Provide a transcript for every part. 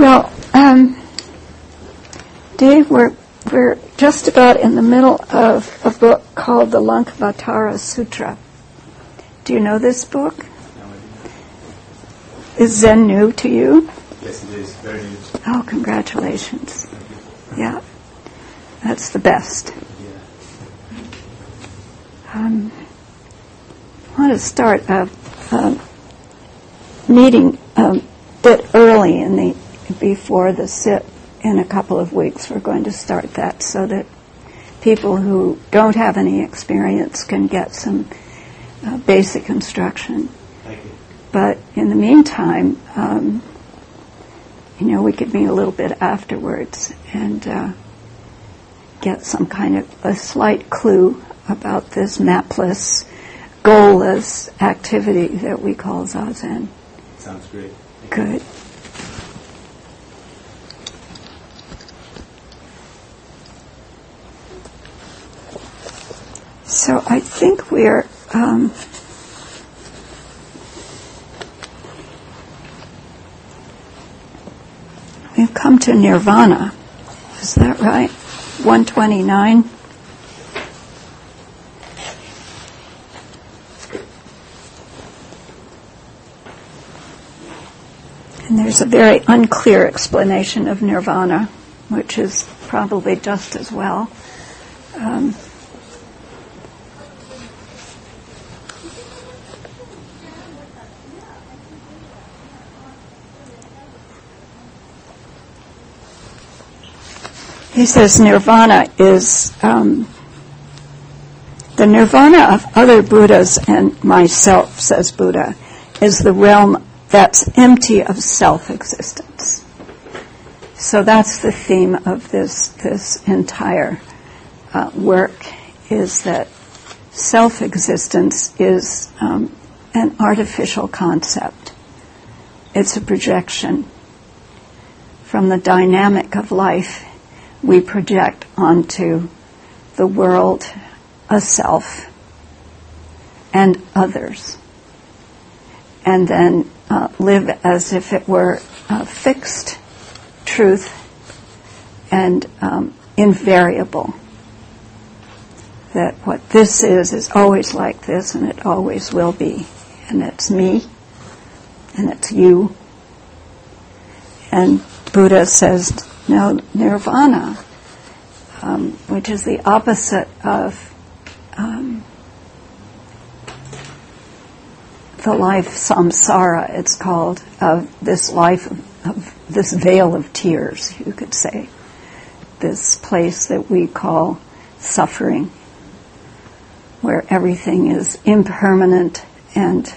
Well, Dave, we're just about in the middle of a book called the Lankavatara Sutra. Do you know this book? No, I didn't. Is Zen new to you? Yes, it is. Very new. Oh, congratulations. Yeah, that's the best. Yeah. I want to start a meeting a bit early before the sit in a couple of weeks. We're going to start that so that people who don't have any experience can get some basic instruction. Thank you. But in the meantime, we could meet a little bit afterwards and get some kind of a slight clue about this mapless, goalless activity that we call Zazen. Sounds great. Good. So I think we're we've come to Nirvana. Is that right? 129. And there's a very unclear explanation of Nirvana, which is probably just as well. He says Nirvana is the Nirvana of other Buddhas and myself, says Buddha, is the realm that's empty of self-existence. So that's the theme of this entire work, is that self-existence is an artificial concept. It's a projection from the dynamic of life. We project onto the world a self and others, and then live as if it were a fixed truth and invariable. That what this is always like this, and it always will be. And it's me, and it's you. And Buddha says, no, Nirvana, which is the opposite of the life samsara, it's called, of this life of this veil of tears, you could say. This place that we call suffering, where everything is impermanent and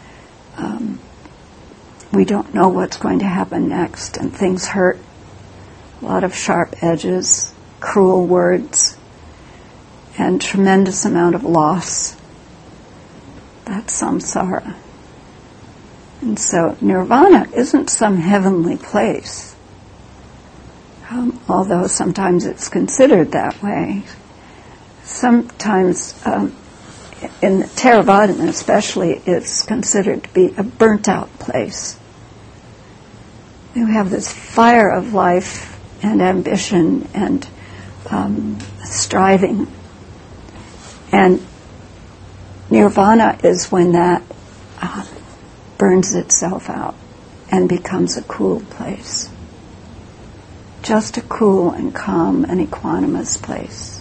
we don't know what's going to happen next, and things hurt. A lot of sharp edges, cruel words, and tremendous amount of loss. That's samsara. And so Nirvana isn't some heavenly place, although sometimes it's considered that way. Sometimes, in Theravada especially, it's considered to be a burnt-out place. You have this fire of life and ambition and striving. And Nirvana is when that burns itself out and becomes a cool place. Just a cool and calm and equanimous place.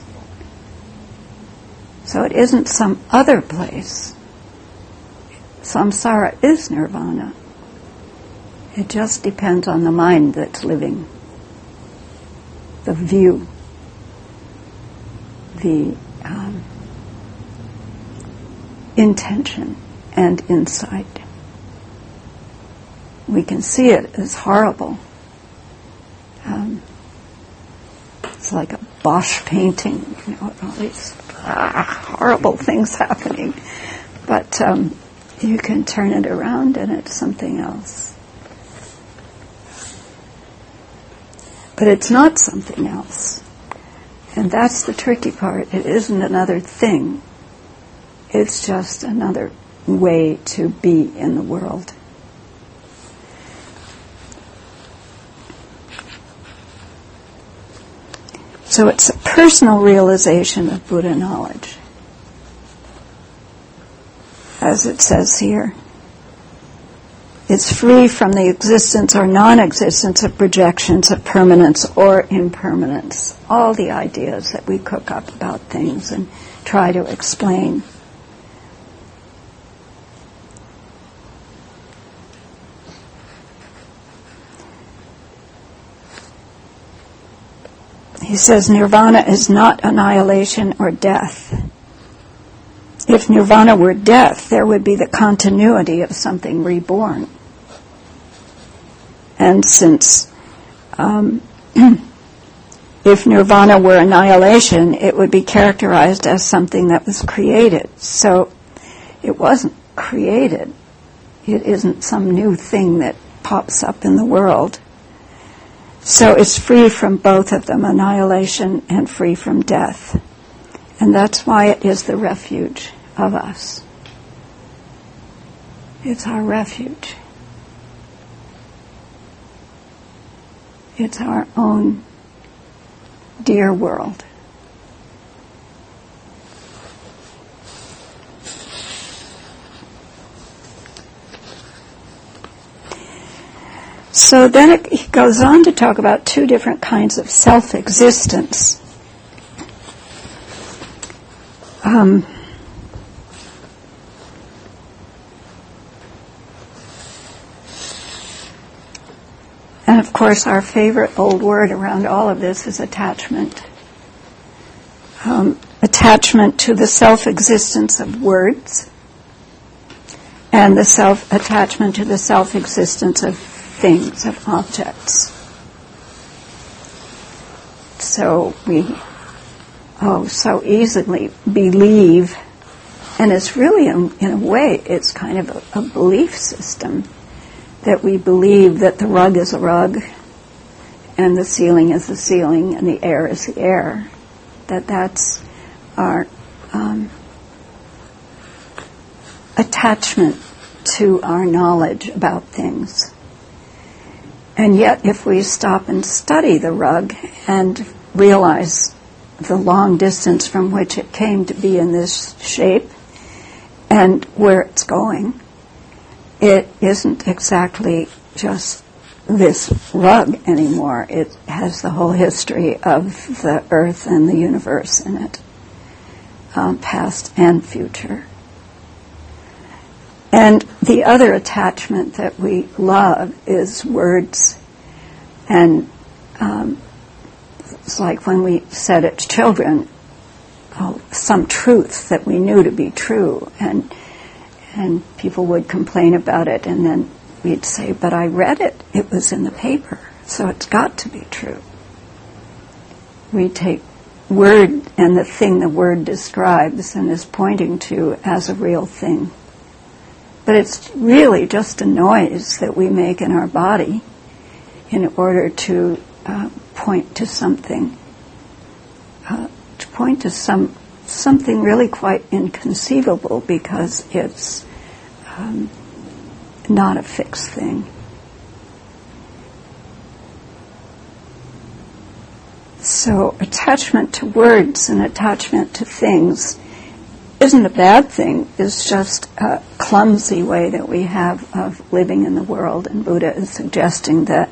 So it isn't some other place. Samsara is Nirvana. It just depends on the mind that's living. The view, the intention and insight. We can see it as horrible. It's like a Bosch painting, all these horrible things happening. But you can turn it around and it's something else. But it's not something else. And that's the tricky part. It isn't another thing. It's just another way to be in the world. So it's a personal realization of Buddha knowledge, as it says here. It's free from the existence or non-existence of projections of permanence or impermanence. All the ideas that we cook up about things and try to explain. He says nirvana is not annihilation or death. If nirvana were death, there would be the continuity of something reborn. And since if nirvana were annihilation, it would be characterized as something that was created. So it wasn't created. It isn't some new thing that pops up in the world. So it's free from both of them, annihilation and free from death. And that's why it is the refuge of us. It's our refuge. It's our own dear world. So then he goes on to talk about two different kinds of self-existence. And of course, our favorite old word around all of this is attachment. Attachment to the self-existence of words, and the attachment to the self-existence of things, of objects. So we so easily believe, and it's really, in a way, it's kind of a belief system, that we believe that the rug is a rug, and the ceiling is the ceiling, and the air is the air. That's our attachment to our knowledge about things. And yet, if we stop and study the rug and realize the long distance from which it came to be in this shape and where it's going, it isn't exactly just this rug anymore. It has the whole history of the earth and the universe in it, past and future. And the other attachment that we love is words. And it's like when we said it to children, some truth that we knew to be true. And people would complain about it, and then we'd say, but I read it. It was in the paper, so it's got to be true. We take word and the thing the word describes and is pointing to as a real thing. But it's really just a noise that we make in our body in order to point to something, something really quite inconceivable, because it's not a fixed thing. So attachment to words and attachment to things isn't a bad thing. It's just a clumsy way that we have of living in the world, and Buddha is suggesting that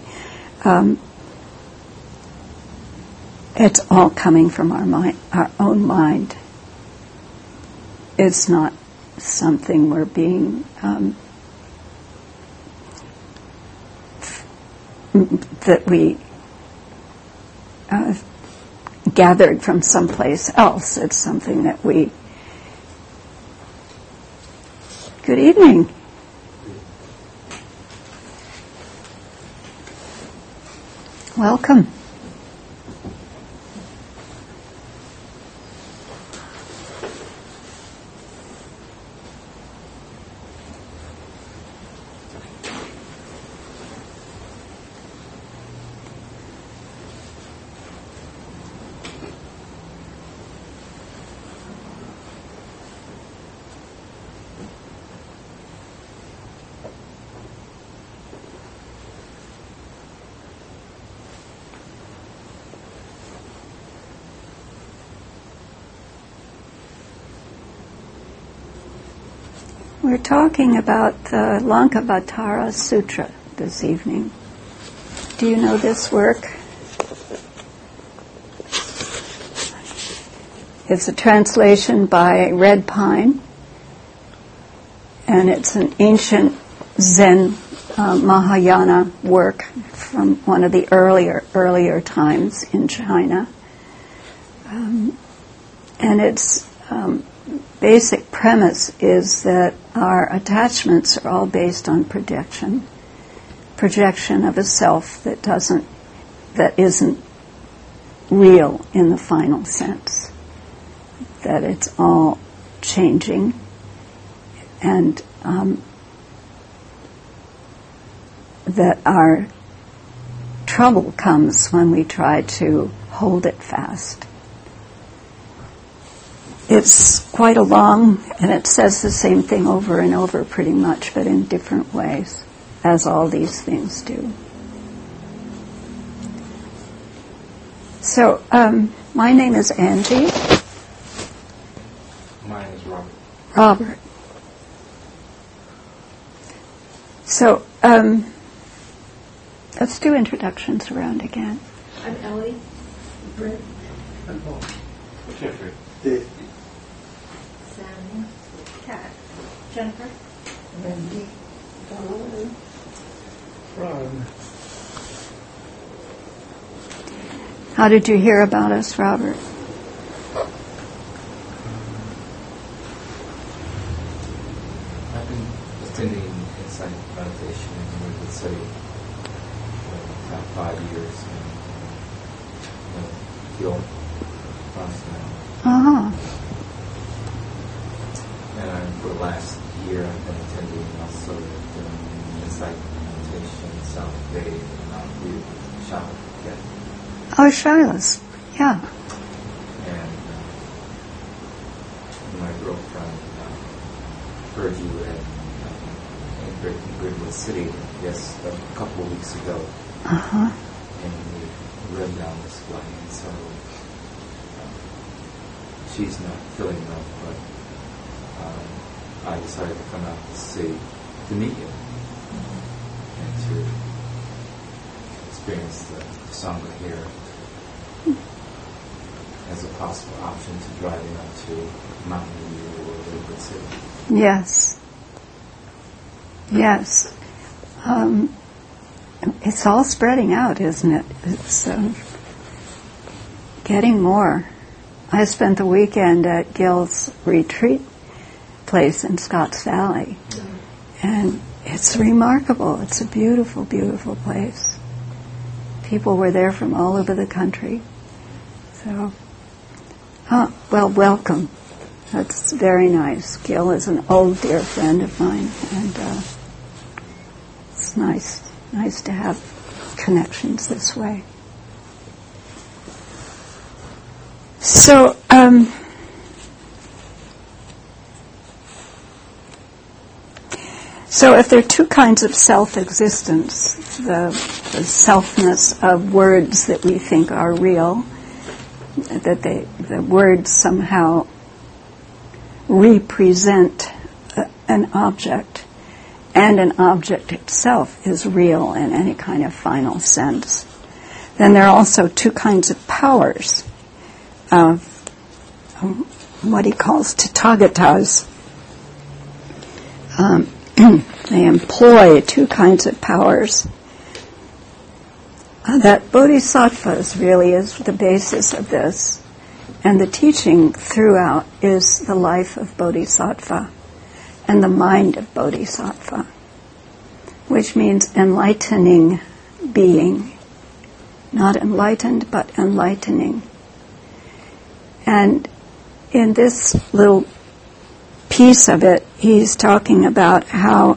it's all coming from our mind, our own mind. It's not something we're being that we gathered from someplace else. It's something that we... Good evening. Welcome. We're talking about the Lankavatara Sutra this evening. Do you know this work? It's a translation by Red Pine, and it's an ancient Zen Mahayana work from one of the earlier times in China. And its basic premise is that our attachments are all based on projection of a self that isn't real in the final sense, that it's all changing, and that our trouble comes when we try to hold it fast. It's quite long, and it says the same thing over and over pretty much, but in different ways, as all these things do. So, my name is Angie. Mine is Robert. Robert. So, let's do introductions around again. I'm Ellie. Britt. I'm Paul. Jeffrey. Sam. Kat. Jennifer. Wendy. Don. Ron. How did you hear about us, Robert? I've been attending insight meditation in Redwood City for about 5 years, and feel promise now. Uh-huh. And for the last year, I've been attending also insight meditation in South Bay and Mount View, Charlotte. Oh, Shiloh's. Yeah. And my girlfriend heard you at in Redwood City, yes, a couple of weeks ago. Uh-huh. And we read down this way, and so she's not feeling well, but I decided to come out to meet you, and to experience the Sangha here as a possible option to driving up to Mountain View or Redwood City. Yes. Yes. It's all spreading out, isn't it? It's getting more. I spent the weekend at Gil's retreat place in Scotts Valley, and it's remarkable. It's a beautiful, beautiful place. People were there from all over the country. So, well, welcome. That's very nice. Gil is an old dear friend of mine, and it's nice to have connections this way. So, so if there are two kinds of self-existence, the selfness of words that we think are real, that the words somehow represent an object, and an object itself is real in any kind of final sense. Then there are also two kinds of powers, of what he calls tathagatas. They employ two kinds of powers. That bodhisattvas really is the basis of this, and the teaching throughout is the life of bodhisattva and the mind of bodhisattva, which means enlightening being, not enlightened but enlightening. And in this little piece of it, he's talking about how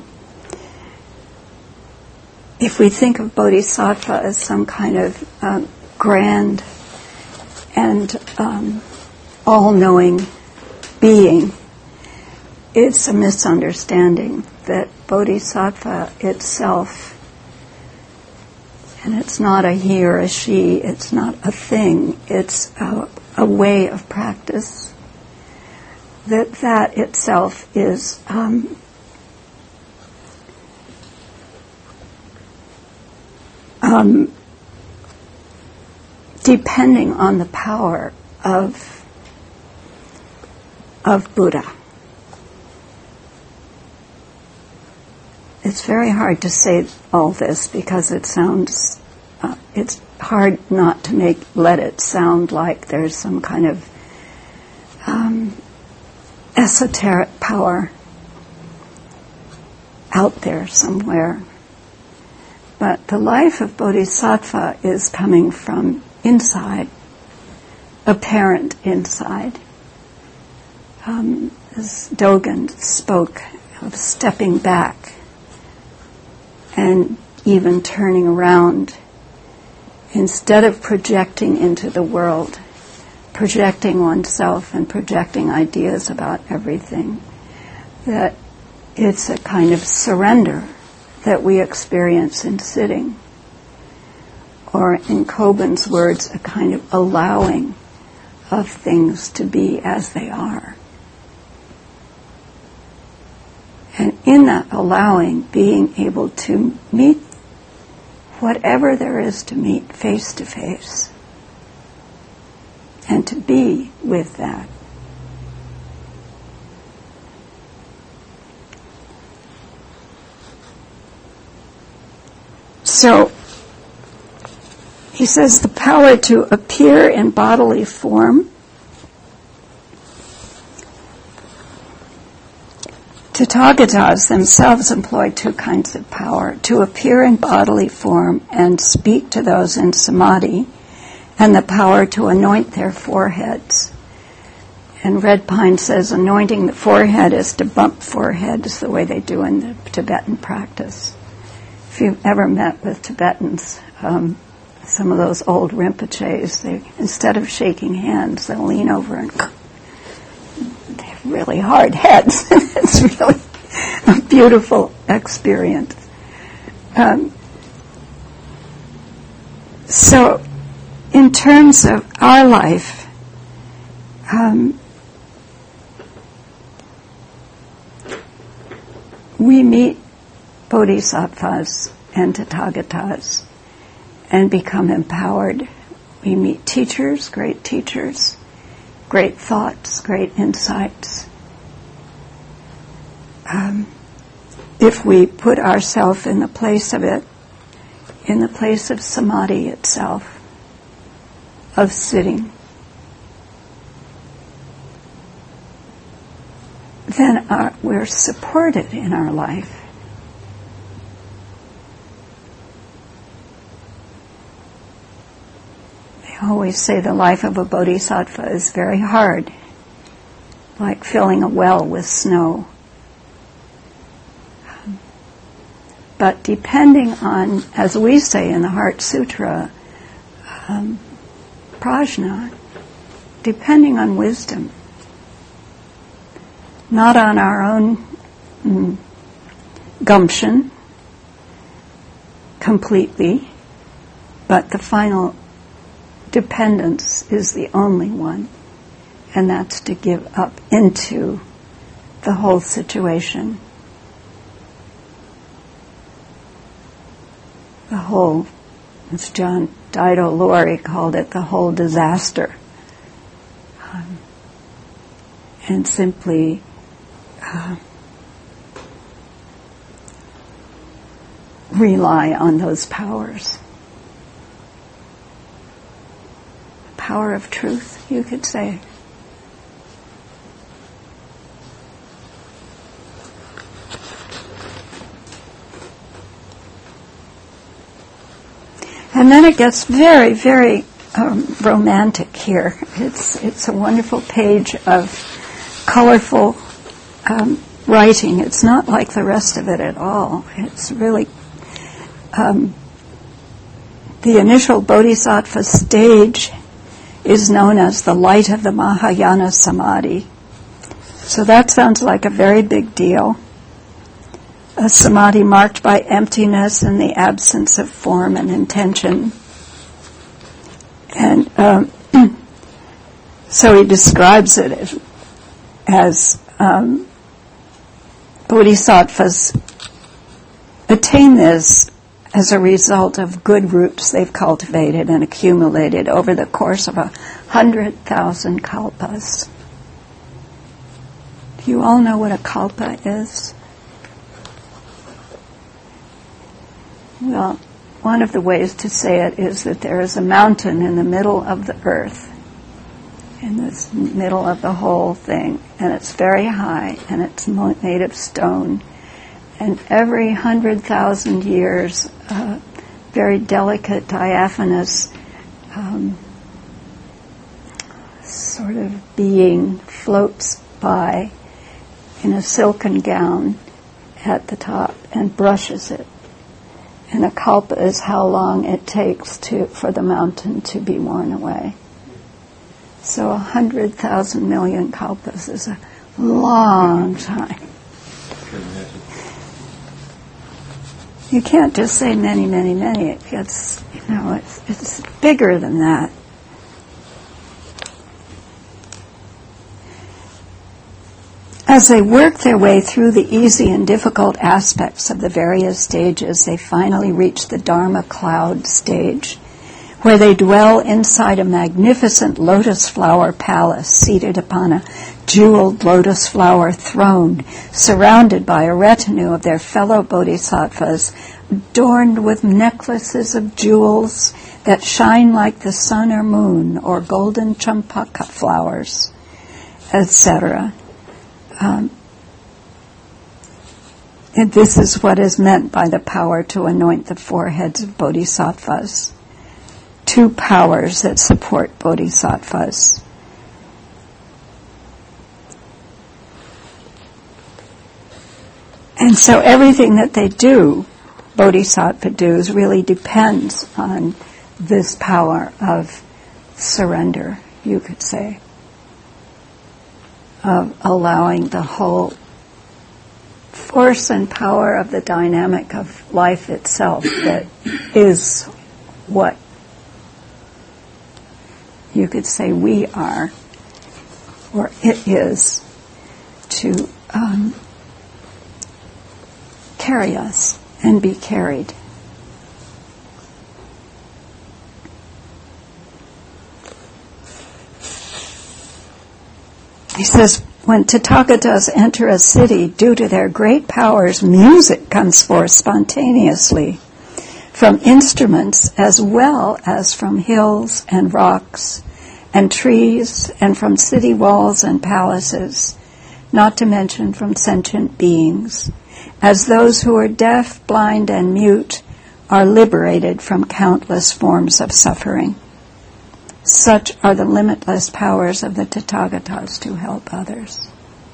if we think of bodhisattva as some kind of grand and all-knowing being, it's a misunderstanding that bodhisattva itself, and it's not a he or a she, it's not a thing, it's a way of practice, that itself is depending on the power of Buddha. It's very hard to say all this because it sounds, it's hard not to let it sound like there's some kind of esoteric power out there somewhere. But the life of Bodhisattva is coming from inside, apparent inside. As Dogen spoke of stepping back and even turning around, instead of projecting into the world, projecting oneself and projecting ideas about everything, that it's a kind of surrender that we experience in sitting, or in Kobun's words, a kind of allowing of things to be as they are. And in that allowing, being able to meet whatever there is to meet face to face, and to be with that. So, he says the power to appear in bodily form, Tathagatas themselves employ two kinds of power: to appear in bodily form and speak to those in samadhi, and the power to anoint their foreheads. And Red Pine says anointing the forehead is to bump foreheads the way they do in the Tibetan practice. If you've ever met with Tibetans, some of those old Rinpoches, they, instead of shaking hands, they'll lean over and they have really hard heads. It's really a beautiful experience. So, in terms of our life, we meet bodhisattvas and tathagatas and become empowered. We meet teachers, great thoughts, great insights. If we put ourselves in the place of it, in the place of samadhi itself, of sitting, then we're supported in our life. They always say the life of a bodhisattva is very hard, like filling a well with snow. But depending on, as we say in the Heart Sutra, prajna, depending on wisdom, not on our own gumption completely, but the final dependence is the only one, and that's to give up into the whole situation. The whole, as John Dido Lowery called it, the whole disaster. And simply rely on those powers. The power of truth, you could say. And then it gets very, very romantic here. It's a wonderful page of colorful writing. It's not like the rest of it at all. It's really the initial bodhisattva stage is known as the light of the Mahayana Samadhi. So that sounds like a very big deal. A samadhi marked by emptiness and the absence of form and intention. And so he describes it as bodhisattvas attain this as a result of good roots they've cultivated and accumulated over the course of 100,000 kalpas. Do you all know what a kalpa is? Well, one of the ways to say it is that there is a mountain in the middle of the earth, in the middle of the whole thing, and it's very high, and it's made of stone. And every 100,000 years, very delicate, diaphanous sort of being floats by in a silken gown at the top and brushes it. And a kalpa is how long it takes for the mountain to be worn away. So 100,000 million kalpas is a long time. You can't just say many, many, many. It gets, it's bigger than that. As they work their way through the easy and difficult aspects of the various stages, they finally reach the Dharma cloud stage, where they dwell inside a magnificent lotus flower palace, seated upon a jeweled lotus flower throne, surrounded by a retinue of their fellow bodhisattvas, adorned with necklaces of jewels that shine like the sun or moon, or golden champaka flowers, etc. And this is what is meant by the power to anoint the foreheads of bodhisattvas. Two powers that support bodhisattvas. And so everything that they do, bodhisattva does, really depends on this power of surrender, you could say, of allowing the whole force and power of the dynamic of life itself that is what you could say we are, or it is, to carry us and be carried. He says, when Tathagatas enter a city, due to their great powers, music comes forth spontaneously from instruments as well as from hills and rocks and trees and from city walls and palaces, not to mention from sentient beings, as those who are deaf, blind, and mute are liberated from countless forms of suffering. Such are the limitless powers of the Tathagatas to help others.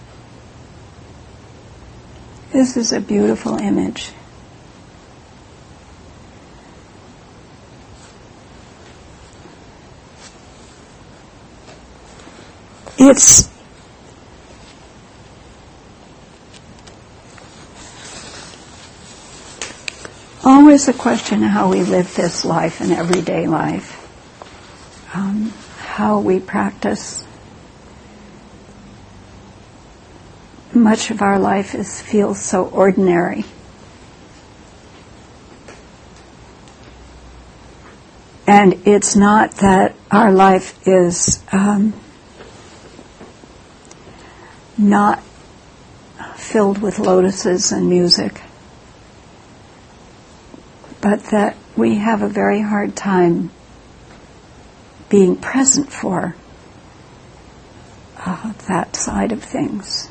This is a beautiful image. It's always a question of how we live this life and everyday life. How we practice. Much of our life feels so ordinary. And it's not that our life is not filled with lotuses and music, but that we have a very hard time being present for that side of things.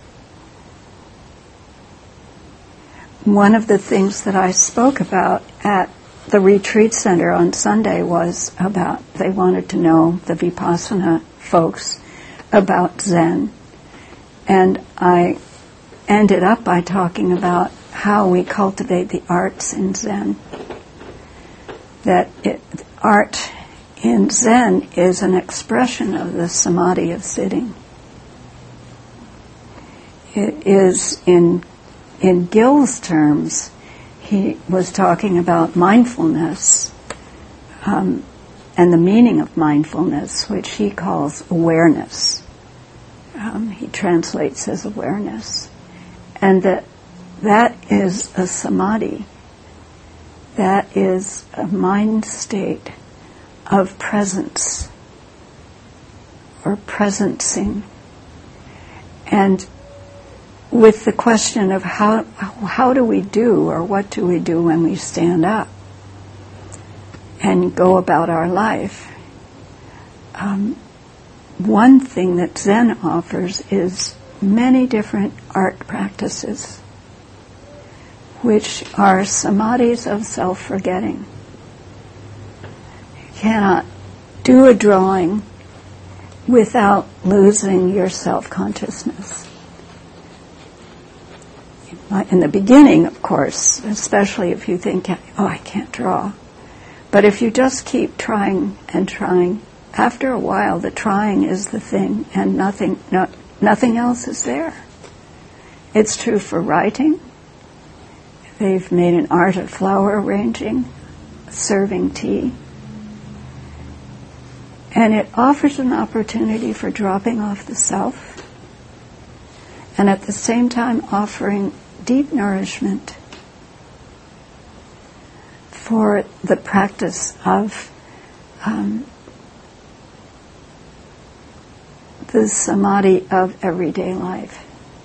One of the things that I spoke about at the retreat center on Sunday was about, they wanted to know, the Vipassana folks, about Zen. And I ended up by talking about how we cultivate the arts in Zen. That art in Zen is an expression of the samadhi of sitting. It is, in Gil's terms, he was talking about mindfulness and the meaning of mindfulness, which he calls awareness. He translates as awareness. And that is a samadhi that is a mind state of presence or presencing. And with the question of how do we do, or what do we do when we stand up and go about our life, one thing that Zen offers is many different art practices, which are samadhis of self-forgetting. You cannot do a drawing without losing your self-consciousness. In the beginning, of course, especially if you think, oh, I can't draw. But if you just keep trying and trying, after a while the trying is the thing and nothing else is there. It's true for writing. They've made an art of flower arranging, serving tea. And it offers an opportunity for dropping off the self, and at the same time offering deep nourishment for the practice of the samadhi of everyday life.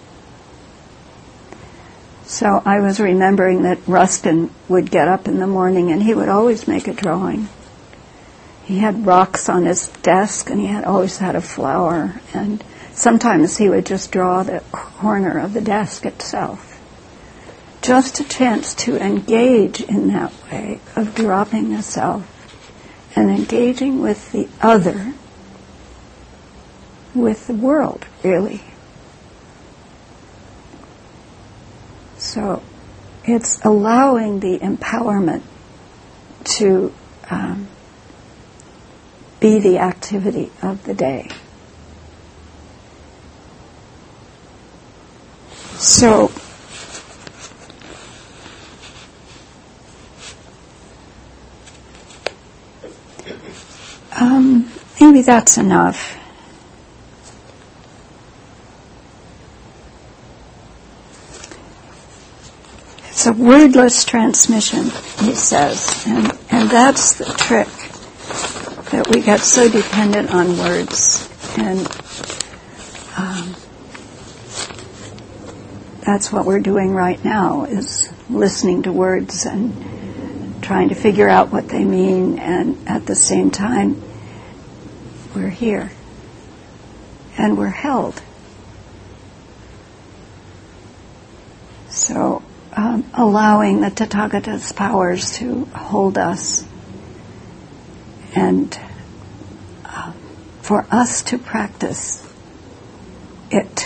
So I was remembering that Ruskin would get up in the morning and he would always make a drawing. He had rocks on his desk and he always had a flower, and sometimes he would just draw the corner of the desk itself. Just a chance to engage in that way of dropping the self and engaging with the other, with the world, really. So it's allowing the empowerment to be the activity of the day. So maybe that's enough. It's a wordless transmission, he says, and that's the trick, that we get so dependent on words, and that's what we're doing right now, is listening to words and trying to figure out what they mean, and at the same time we're here and we're held. So allowing the Tathagata's powers to hold us, and for us to practice it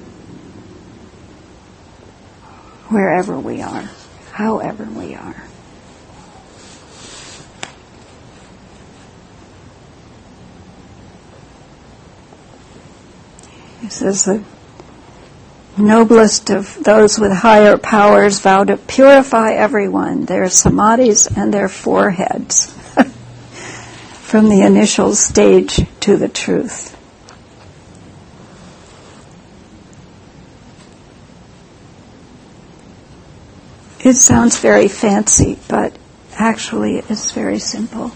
wherever we are, however we are. He says the noblest of those with higher powers vow to purify everyone, their samadhis and their foreheads, from the initial stage to the truth. It sounds very fancy, but actually it's very simple.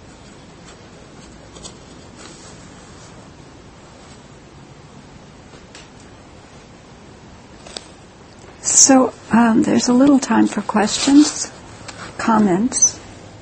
So there's a little time for questions, comments.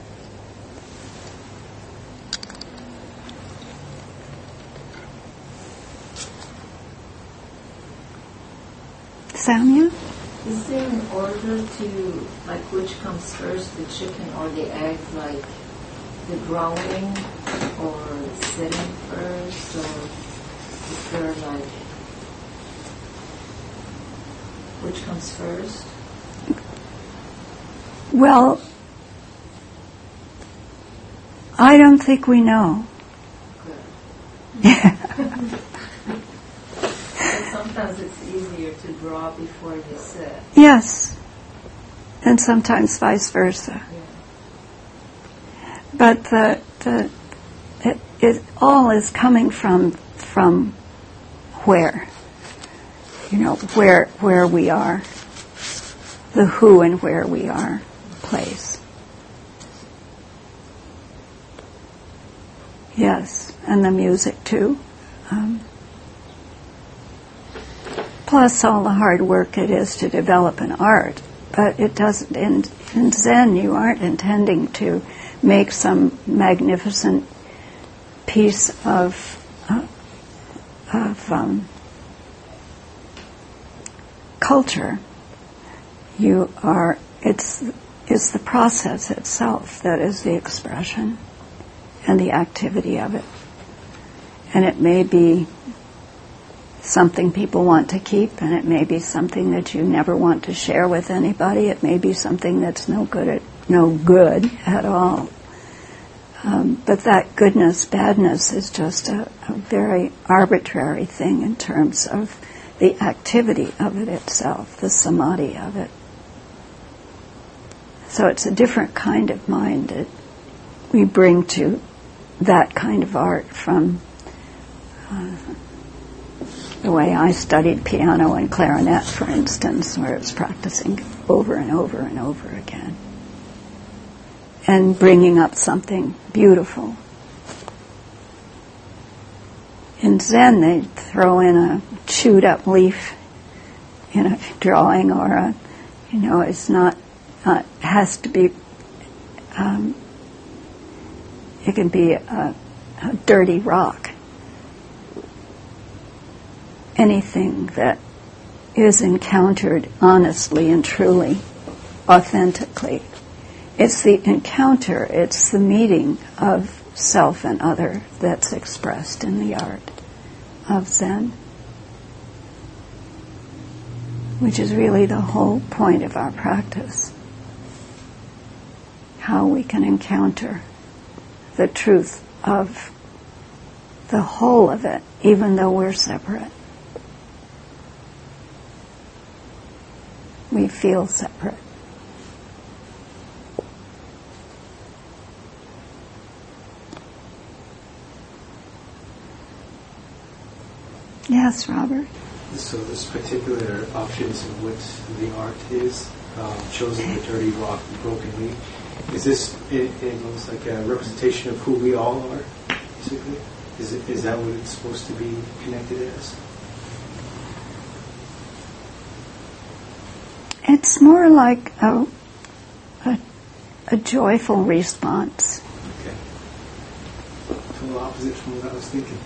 Samya? Is there an order to, like, which comes first, the chicken or the egg, like the growing or sitting first, or is there, like, which comes first? Well, I don't think we know. Good. Sometimes it's easier to draw before you sit. Yes, and sometimes vice versa. Yeah. But it all is coming from where? You know, where we are, the who and where we are place. Yes, and the music too. Plus all the hard work it is to develop an art. But it doesn't, in Zen you aren't intending to make some magnificent piece of culture. You are, it's the process itself that is the expression and the activity of it. And it may be something people want to keep, and it may be something that you never want to share with anybody. It may be something that's no good at all. But that goodness, badness is just a very arbitrary thing in terms of the activity of it itself, the samadhi of it. So it's a different kind of mind that we bring to that kind of art from the way I studied piano and clarinet, for instance, where it's practicing over and over and over again. And bringing up something beautiful. In Zen, they throw in a chewed up leaf in a drawing, or it's not, has to be, it can be a dirty rock. Anything that is encountered honestly and truly, authentically. It's the encounter, it's the meeting of self and other that's expressed in the art of Zen, which is really the whole point of our practice. How we can encounter the truth of the whole of it, even though we're separate. We feel separate. Yes, Robert. So this particular options in which the art is chosen, the dirty rock, the broken leaf, is this almost like a representation of who we all are, basically? Is that what it's supposed to be connected as? It's more like a joyful response. Okay. Total opposite from what I was thinking.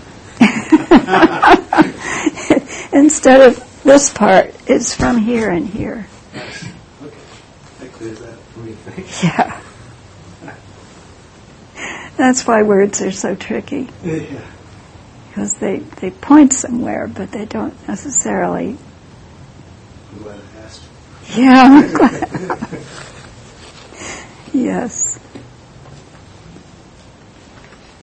Instead of this part, it's from here and here. Nice. Okay. That clears that for me. Thanks. Yeah. That's why words are so tricky. Yeah. Because they point somewhere, but they don't necessarily. I'm glad I asked. Yeah, I'm glad. Yes.